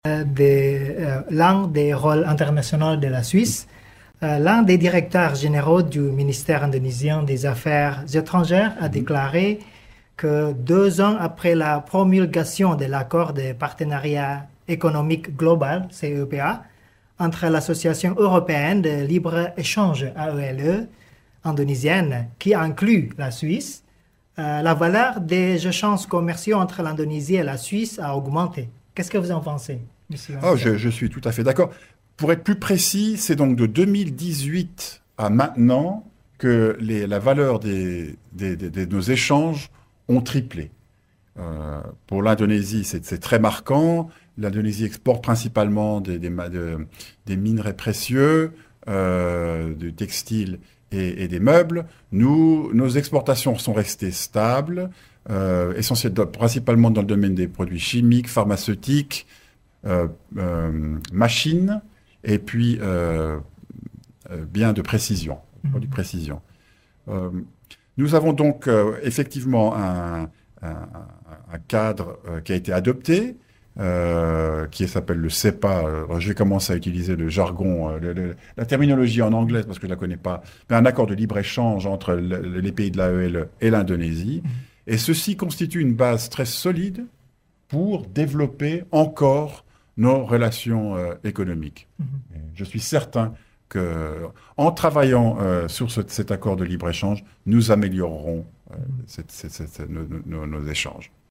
l'un des rôles internationaux de la Suisse. L'un des directeurs généraux du ministère indonésien des Affaires étrangères a déclaré que 2 ans après la promulgation de l'accord de partenariat économique global, CEPA, entre l'Association européenne de libre-échange AELE indonésienne, qui inclut la Suisse, la valeur des échanges commerciaux entre l'Indonésie et la Suisse a augmenté. Qu'est-ce que vous en pensez, monsieur? Je suis tout à fait d'accord. Pour être plus précis, c'est donc de 2018 à maintenant que la valeur de nos échanges ont triplé. Pour l'Indonésie, c'est très marquant. L'Indonésie exporte principalement des minerais précieux, du textile et des meubles. Nos exportations sont restées stables, principalement dans le domaine des produits chimiques, pharmaceutiques, machines, et puis biens de précision, produits de précision. Nous avons donc effectivement un cadre qui a été adopté, qui s'appelle le CEPA. Je vais commencer à utiliser le jargon, la terminologie en anglais parce que je ne la connais pas, mais un accord de libre-échange entre les pays de l'AEL et l'Indonésie. Et ceci constitue une base très solide pour développer encore nos relations économiques. Je suis certain qu'en travaillant sur cet accord de libre-échange, nous améliorerons nos échanges.